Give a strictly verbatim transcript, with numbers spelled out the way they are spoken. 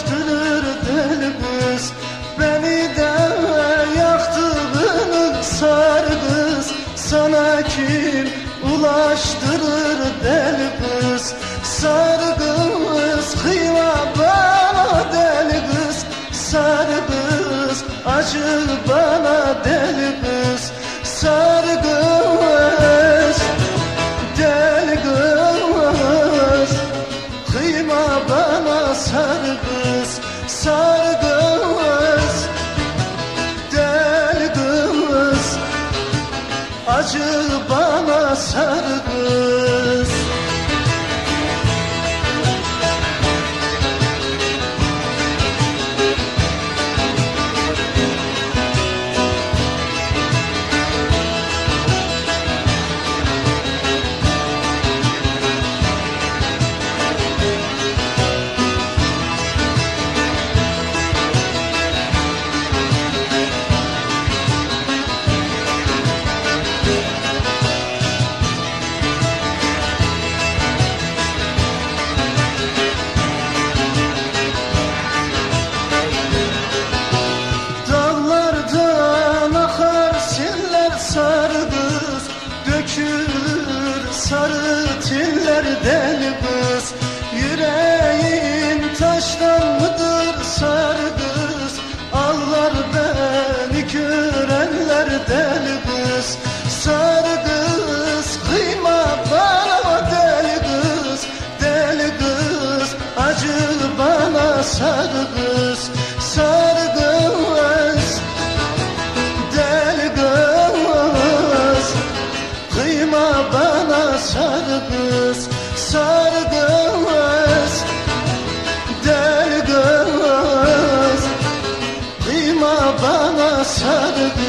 ulaştırır deli kız. Beni de yaktığını sar kız. Sana kim ulaştırır deli kız? Sar kız, kıyma bana deli kız. Sar kız, acı bana deli kız. Sar kız, deli kız, kıyma bana sar kız. Sar kız, deli kız, acı bana sar kız. Sar kız, dökülür sarı tiller deli kız. Yüreğin taştan mıdır sar kız? Ağlar beni görenler deli kız. Sar kız, kıyma bana deli kız. Deli kız, acı bana sar kız. Sar kız, deli kız, kıyma bana sar kız. Sar kız, deli kız, kıyma bana sar kız.